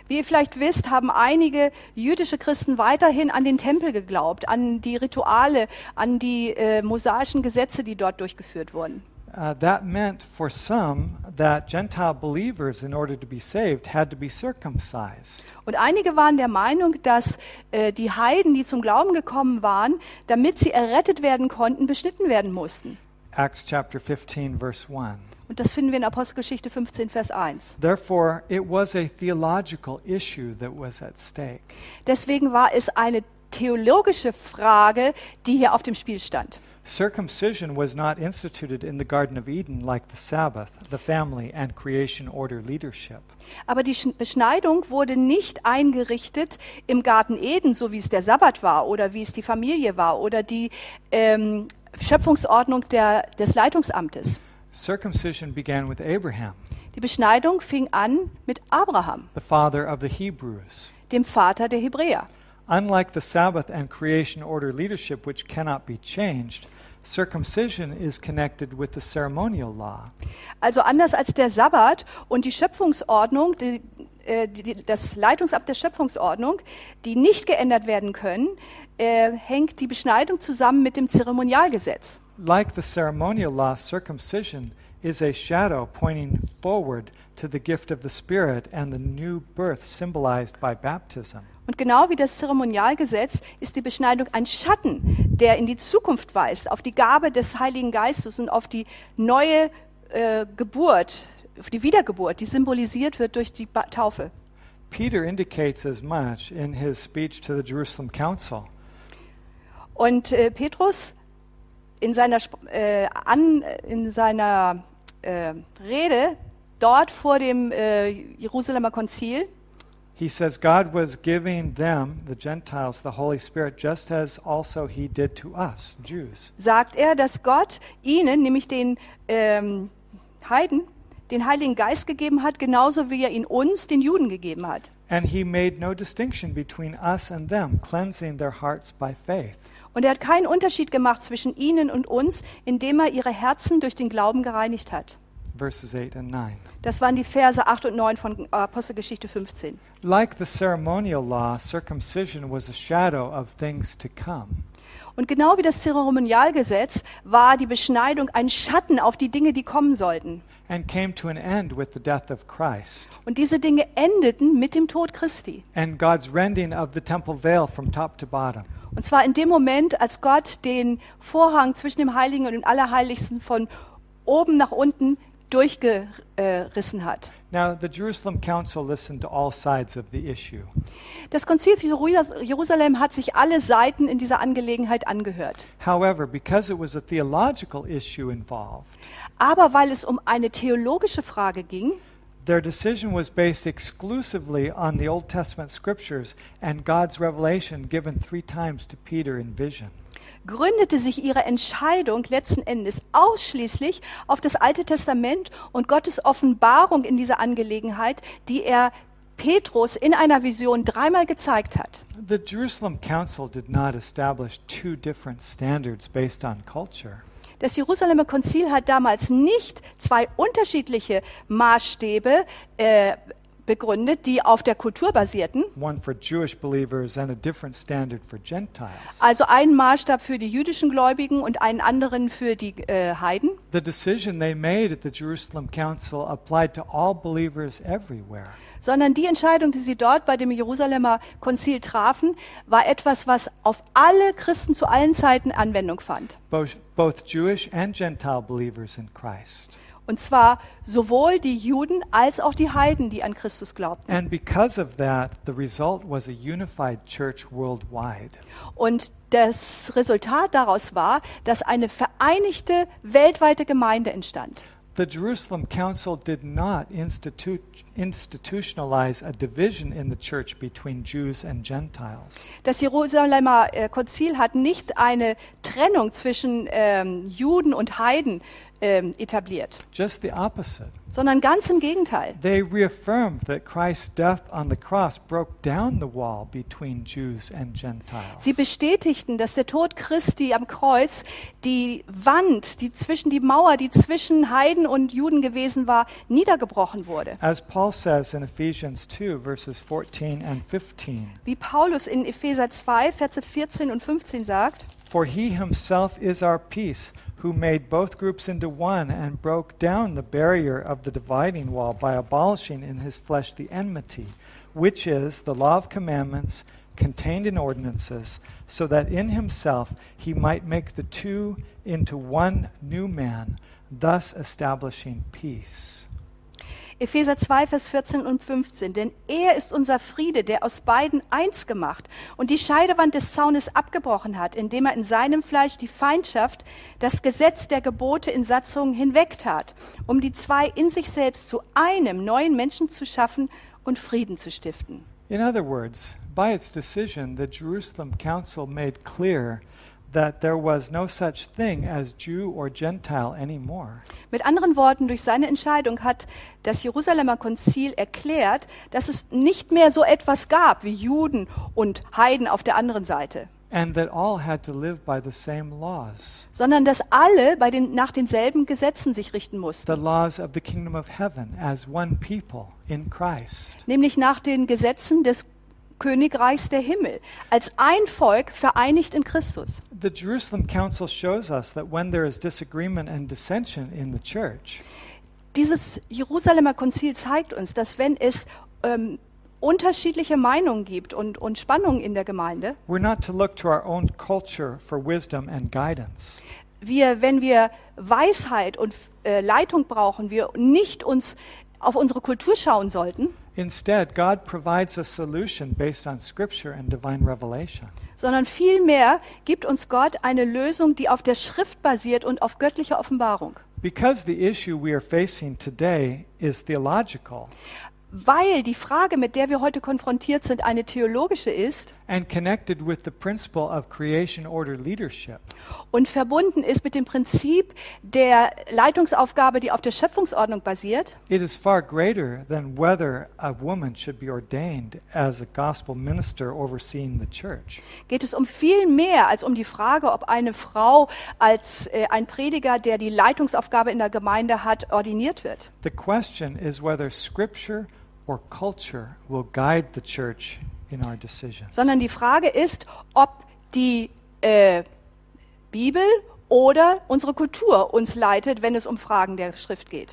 Wie ihr vielleicht wisst, haben einige jüdische Christen weiterhin an den Tempel geglaubt, an die Rituale, an die äh, mosaischen Gesetze, die dort durchgeführt wurden. Uh, that meant for some that Gentile believers, in order to be saved, had to be circumcised. Und einige waren der Meinung, dass äh, die Heiden, die zum Glauben gekommen waren, damit sie errettet werden konnten, beschnitten werden mussten. Acts chapter fifteen, verse one. Und das finden wir in Apostelgeschichte fünfzehn, Vers eins. Therefore, it was a theological issue that was at stake. Deswegen war es eine theologische Frage, die hier auf dem Spiel stand. Circumcision was not instituted in the Garden of Eden like the Sabbath, the family, and creation order leadership. Aber die Sch- Beschneidung wurde nicht eingerichtet im Garten Eden, so wie es der Sabbat war oder wie es die Familie war oder die ähm, Schöpfungsordnung der, des Leitungsamtes. Circumcision began with Abraham, Die Beschneidung fing an mit Abraham, the father of the Hebrews. dem Vater der Hebräer. Unlike the Sabbath and creation order leadership, which cannot be changed, circumcision is connected with the ceremonial law. Also anders als der Sabbat und die Schöpfungsordnung, die, äh, die, das Leitungsamt der Schöpfungsordnung, die nicht geändert werden können, äh, hängt die Beschneidung zusammen mit dem Zeremonialgesetz. Like the ceremonial law, circumcision is a shadow pointing forward to the gift of the Spirit and the new birth symbolized by baptism. Und genau wie das Zeremonialgesetz ist die Beschneidung ein Schatten, der in die Zukunft weist, auf die Gabe des Heiligen Geistes und auf die neue äh, Geburt, auf die Wiedergeburt, die symbolisiert wird durch die ba- Taufe. Peter indicates as much in his speech to the Jerusalem Council. Und äh, Petrus in seiner, Sp- äh, an, in seiner äh, Rede dort vor dem äh, Jerusalemer Konzil, He says God was giving them, the Gentiles, the Holy Spirit, just as also he did to us, Jews. sagt er, dass Gott ihnen, nämlich den ähm, Heiden, den Heiligen Geist gegeben hat, genauso wie er ihn uns, den Juden, gegeben hat. And he made no distinction between us and them, cleansing their hearts by faith. Und er hat keinen Unterschied gemacht zwischen ihnen und uns, indem er ihre Herzen durch den Glauben gereinigt hat. Verses eight and nine. Das waren die Verse acht und neun von Apostelgeschichte fünfzehn. Like the ceremonial law, circumcision was a shadow of things to come. Und genau wie das Zeremonialgesetz war die Beschneidung ein Schatten auf die Dinge, die kommen sollten. And came to an end with the death of Christ, Und diese Dinge endeten mit dem Tod Christi. and God's rending of the temple veil from top to bottom. Und zwar in dem Moment, als Gott den Vorhang zwischen dem Heiligen und dem Allerheiligsten von oben nach unten durchgerissen hat. Now, the Jerusalem Council listened to all sides of the issue. Das Konzil zu Jeru- Jerusalem hat sich alle Seiten in dieser Angelegenheit angehört. However, because it was a theological issue involved, Aber weil es um eine theologische Frage ging, their decision was based exclusively on the Old Testament scriptures and God's revelation given three times to Peter in vision. gründete sich ihre Entscheidung letzten Endes ausschließlich auf das Alte Testament und Gottes Offenbarung in dieser Angelegenheit, die er Petrus in einer Vision dreimal gezeigt hat. The Jerusalem Council did not establish two different standards based on culture. Das Jerusalemer Konzil hat damals nicht zwei unterschiedliche Maßstäbe äh, begründet, die auf der Kultur basierten. One for Jewish believers and a different standard for Gentiles. Also einen Maßstab für die jüdischen Gläubigen und einen anderen für die äh, Heiden. The decision they made at the Jerusalem Council applied to all believers everywhere. Sondern die Entscheidung, die sie dort bei dem Jerusalemer Konzil trafen, war etwas, was auf alle Christen zu allen Zeiten Anwendung fand. Both, both Jewish and Gentile believers in Christ. Und zwar sowohl die Juden als auch die Heiden, die an Christus glaubten. And because of that, the result was a unified church worldwide. Und das Resultat daraus war, dass eine vereinigte weltweite Gemeinde entstand. The Jerusalem Council did not institute, institutionalize a division in the church between Jews and Gentiles. Das Jerusalemer äh, Konzil hat nicht eine Trennung zwischen ähm, Juden und Heiden ähm, etabliert, Just the opposite. sondern ganz im Gegenteil. They reaffirmed that Christ's death on the cross broke down the wall between Jews and Gentiles. Sie bestätigten, dass der Tod Christi am Kreuz die Wand, die zwischen die Mauer, die zwischen Heiden und Juden gewesen war, niedergebrochen wurde. As Paul says in Ephesians two, verses fourteen and fifteen, Wie Paulus in Epheser zwei, Verse vierzehn und fünfzehn sagt, "For he himself is our peace, who made both groups into one and broke down the barrier of the dividing wall by abolishing in his flesh the enmity, which is the law of commandments contained in ordinances, so that in himself he might make the two into one new man, thus establishing peace." Epheser zwei, Vers vierzehn und fünfzehn. Denn er ist unser Friede, der aus beiden eins gemacht und die Scheidewand des Zaunes abgebrochen hat, indem er in seinem Fleisch die Feindschaft, das Gesetz der Gebote in Satzungen hinwegtat, um die zwei in sich selbst zu einem neuen Menschen zu schaffen und Frieden zu stiften. In other words, by its decision, the Jerusalem Council made clear that there was no such thing as Jew or Gentile anymore. Mit anderen Worten, durch seine Entscheidung hat das Jerusalemer Konzil erklärt, dass es nicht mehr so etwas gab wie Juden und Heiden auf der anderen Seite, And that all had to live by the same laws, sondern dass alle bei den, nach denselben Gesetzen sich richten mussten, the laws of the kingdom of heaven as one people in Christ. nämlich nach den Gesetzen des Königreichs der Himmel, als ein Volk vereinigt in Christus. The Jerusalem Council shows us that when there is disagreement and dissension in the church, Dieses Jerusalemer Konzil zeigt uns, dass wenn es ähm, unterschiedliche Meinungen gibt und, und Spannungen in der Gemeinde, we're not to look to our own culture for wisdom and guidance. wir, wenn wir Weisheit und äh, Leitung brauchen, wir nicht uns auf unsere Kultur schauen sollten, Instead, God provides a solution based on Scripture and divine revelation. sondern vielmehr gibt uns Gott eine Lösung, die auf der Schrift basiert und auf göttlicher Offenbarung. Because the issue we are facing today is theological Weil die Frage, mit der wir heute konfrontiert sind, eine theologische ist and connected with the principle of creation order leadership, und verbunden ist mit dem Prinzip der Leitungsaufgabe, die auf der Schöpfungsordnung basiert, it is far greater than whether a woman should be ordained as a gospel minister overseeing the church. geht es um viel mehr als um die Frage, ob eine Frau als äh, ein Prediger, der die Leitungsaufgabe in der Gemeinde hat, ordiniert wird. The question is whether Scripture or culture will guide the church in our decisions. Sondern die Frage ist, ob die äh, Bibel oder unsere Kultur uns leitet, wenn es um Fragen der Schrift geht.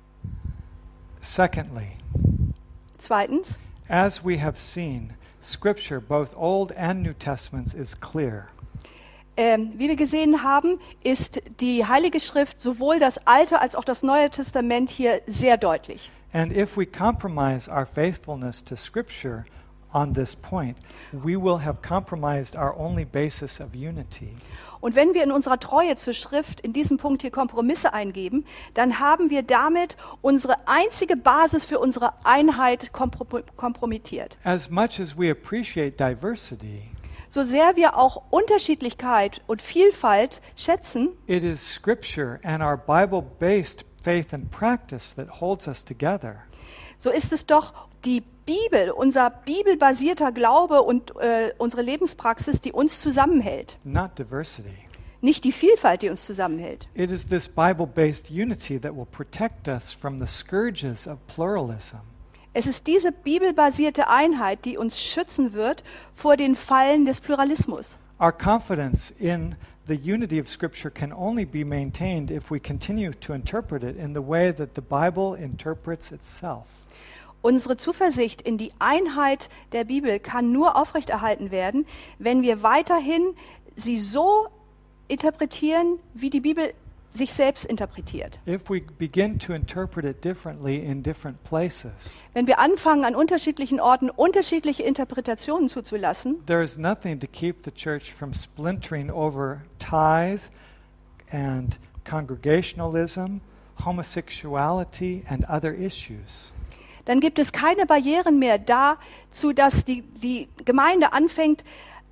Secondly, Zweitens, as we have seen, Scripture, both Old and New Testaments, is clear. ähm, wie wir gesehen haben, ist die Heilige Schrift, sowohl das Alte als auch das Neue Testament, hier sehr deutlich. And if we compromise our faithfulness to Scripture on this point, we will have compromised our only basis of unity. Und wenn wir in unserer Treue zur Schrift in diesem Punkt hier Kompromisse eingeben, dann haben wir damit unsere einzige Basis für unsere Einheit komprom- kompromittiert. As much as we appreciate diversity, So sehr wir auch Unterschiedlichkeit und Vielfalt schätzen, it is Scripture and our Bible-based faith and practice that holds us together. so ist es doch die Bibel, unser bibelbasierter Glaube und äh, unsere Lebenspraxis, die uns zusammenhält. Not diversity. Nicht die Vielfalt, die uns zusammenhält. It is this Bible-based unity that will protect us from the scourges of pluralism. Es ist diese bibelbasierte Einheit, die uns schützen wird vor den Fallen des Pluralismus. Our confidence in the unity of Scripture can only be maintained if we continue to interpret it in the way that the Bible interprets itself. Unsere Zuversicht in die Einheit der Bibel kann nur aufrechterhalten werden, wenn wir weiterhin sie so interpretieren, wie die Bibel sich selbst interpretiert. If we begin to interpret it differently in different places, Wenn wir anfangen, an unterschiedlichen Orten unterschiedliche Interpretationen zuzulassen, there is nothing to keep the church from splintering over tithe and congregationalism, homosexuality, and other issues. dann gibt es keine Barrieren mehr dazu, dass die, die Gemeinde anfängt,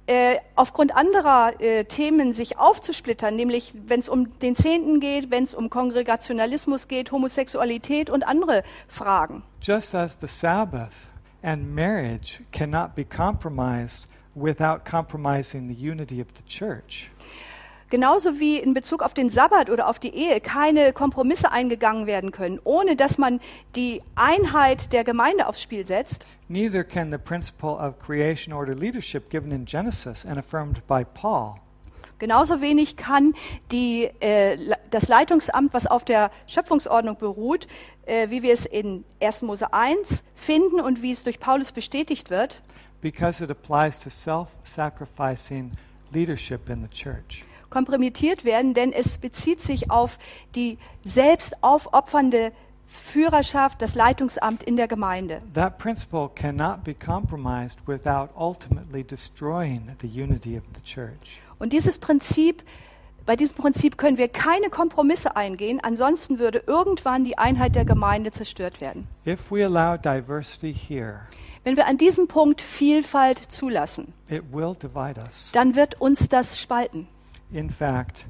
äh, aufgrund anderer äh, Themen sich aufzusplittern, nämlich wenn es um den Zehnten geht, wenn es um Kongregationalismus geht, Homosexualität und andere Fragen. Just as the Sabbath and marriage cannot be compromised without compromising the unity of the church. Genauso wie in Bezug auf den Sabbat oder auf die Ehe keine Kompromisse eingegangen werden können, ohne dass man die Einheit der Gemeinde aufs Spiel setzt. Neither can the principle of creation order leadership given in Genesis and affirmed by Paul Genauso wenig kann die, äh, das Leitungsamt, was auf der Schöpfungsordnung beruht, äh, wie wir es in erster Mose eins finden und wie es durch Paulus bestätigt wird, because it applies to self-sacrificing leadership in the church. kompromittiert werden, denn es bezieht sich auf die selbst aufopfernde Führerschaft, das Leitungsamt in der Gemeinde. That principle cannot be compromised without ultimately destroying the unity of the church. Und dieses Prinzip, bei diesem Prinzip können wir keine Kompromisse eingehen, ansonsten würde irgendwann die Einheit der Gemeinde zerstört werden. If we allow diversity here, Wenn wir an diesem Punkt Vielfalt zulassen, it will divide us. dann wird uns das spalten. In fact,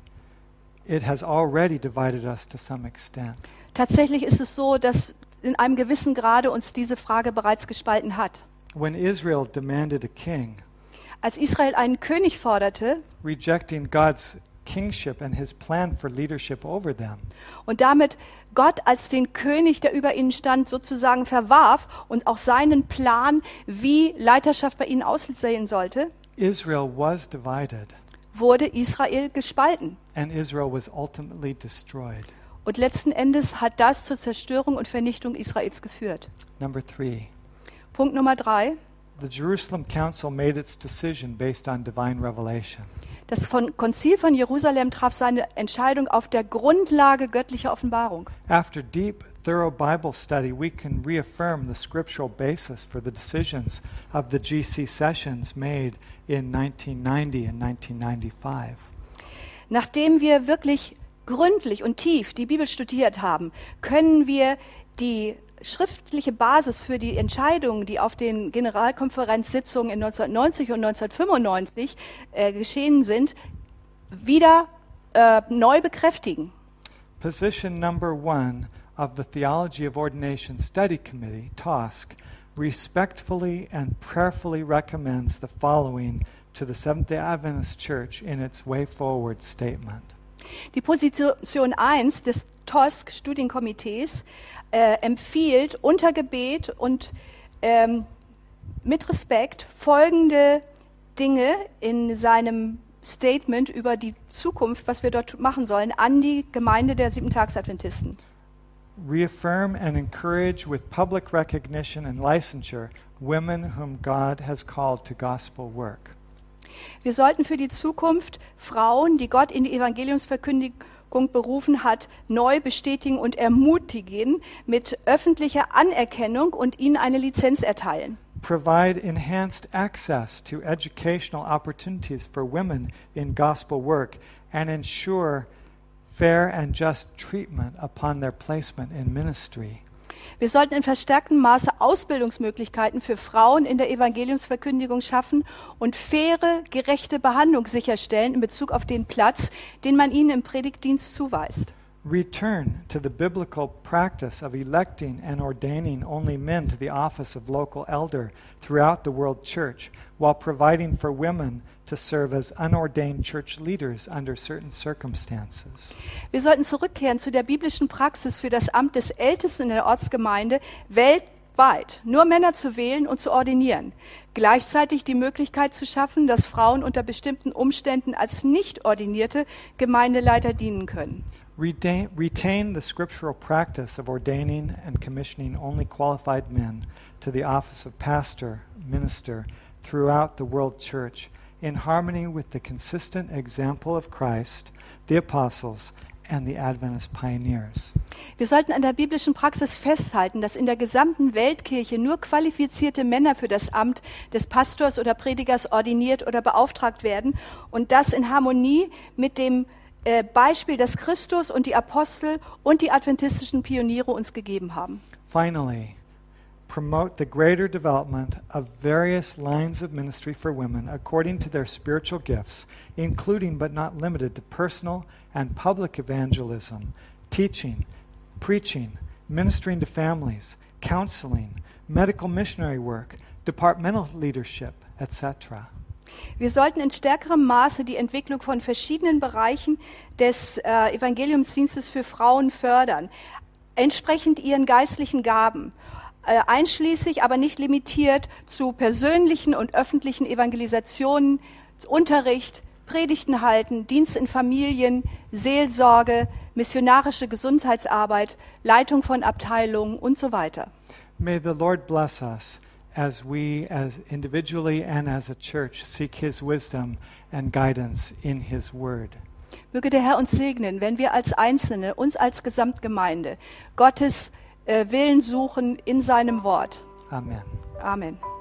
it has already divided us to some extent. Tatsächlich ist es so, dass in einem gewissen Grade uns diese Frage bereits gespalten hat. When Israel demanded a king, Als Israel einen König forderte rejecting God's kingship and his plan for leadership over them, und damit Gott als den König, der über ihnen stand, sozusagen verwarf und auch seinen Plan, wie Leiterschaft bei ihnen aussehen sollte, Israel was divided, wurde Israel gespalten. and Israel was ultimately destroyed. Und letzten Endes hat das zur Zerstörung und Vernichtung Israels geführt. Number three, Punkt Nummer drei. the Jerusalem Council made its decision based on divine revelation. Das von Konzil von Jerusalem traf seine Entscheidung auf der Grundlage göttlicher Offenbarung. After deep, thorough Bible study, we can reaffirm the scriptural basis for the decisions of the G C sessions made in nineteen ninety and nineteen ninety-five. Nachdem wir wirklich gründlich und tief die Bibel studiert haben, können wir die schriftliche Basis für die Entscheidungen, die auf den Generalkonferenzsitzungen in neunzehnhundertneunzig und neunzehnhundertfünfundneunzig äh, geschehen sind, wieder äh, neu bekräftigen. Position number one of the Theology of Ordination Study Committee, T O S C, respectfully and prayerfully recommends the following to the Seventh-day Adventist Church in its Way Forward statement. Die Position eins des T O S C-Studienkomitees äh, empfiehlt unter Gebet und ähm, mit Respekt folgende Dinge in seinem Statement über die Zukunft, was wir dort machen sollen, an die Gemeinde der Siebentagsadventisten. Reaffirm and encourage with public recognition and licensure women whom God has called to gospel work. Wir sollten für die Zukunft Frauen, die Gott in die Evangeliumsverkündigung berufen hat, neu bestätigen und ermutigen mit öffentlicher Anerkennung und ihnen eine Lizenz erteilen. Provide enhanced access to educational opportunities for women in gospel work and ensure fair and just treatment upon their placement in ministry. Wir sollten in verstärktem Maße Ausbildungsmöglichkeiten für Frauen in der Evangeliumsverkündigung schaffen und faire, gerechte Behandlung sicherstellen in Bezug auf den Platz, den man ihnen im Predigtdienst zuweist. Return to the biblical practice of electing and ordaining only men to the office of local elder throughout the world church, while providing for women to serve as unordained church leaders under certain circumstances. Wir sollten zurückkehren zu der biblischen Praxis für das Amt des Ältesten in der Ortsgemeinde, weltweit nur Männer zu wählen und zu ordinieren. Gleichzeitig die Möglichkeit zu schaffen, dass Frauen unter bestimmten Umständen als nicht ordinierte Gemeindeleiter dienen können. Retain, retain the scriptural practice of ordaining and commissioning only qualified men to the office of pastor, minister throughout the world church, in harmony with the consistent example of Christ, the apostles, and the Adventist pioneers. Wir sollten an der biblischen Praxis festhalten, dass in der gesamten Weltkirche nur qualifizierte Männer für das Amt des Pastors oder Predigers ordiniert oder beauftragt werden und das in Harmonie mit dem äh, Beispiel, das Christus und die Apostel und die adventistischen Pioniere uns gegeben haben. Finally, promote the greater development of various lines of ministry for women according to their spiritual gifts, including but not limited to personal and public evangelism, teaching, preaching, ministering to families, counseling, medical missionary work, departmental leadership, et cetera. Wir sollten in stärkerem Maße die Entwicklung von verschiedenen Bereichen des äh, Evangeliumsdienstes für Frauen fördern, entsprechend ihren geistlichen Gaben, äh, einschließlich, aber nicht limitiert zu persönlichen und öffentlichen Evangelisationen, Unterricht, Predigten halten, Dienst in Familien, Seelsorge, missionarische Gesundheitsarbeit, Leitung von Abteilungen und so weiter. May the Lord bless us as we, as individually and as a church, seek His wisdom and guidance in His Word. Möge der Herr uns segnen, wenn wir als Einzelne, uns als Gesamtgemeinde, Gottes äh, Willen suchen in seinem Wort. Amen. Amen.